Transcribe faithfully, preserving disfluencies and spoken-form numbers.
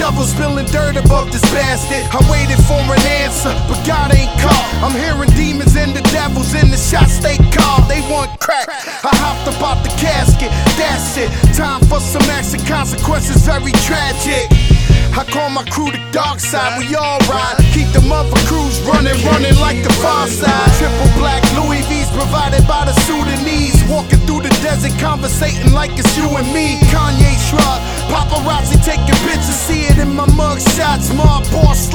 shovel spilling dirt above this bastard. I waited for an answer, but God ain't called. I'm hearing demons and the devils in the shots they call. They want crack. I hopped up out the casket, that's it. Time for some action, consequences very tragic. I call my crew the dark side, we all ride. Keep the mother crews running, running like the far side. Triple black Louis V's provided by the Sudanese. Walking through the desert, conversating like it's you and me. Kanye shrug, paparazzi taking pictures, see it in my mug shots. Mob boss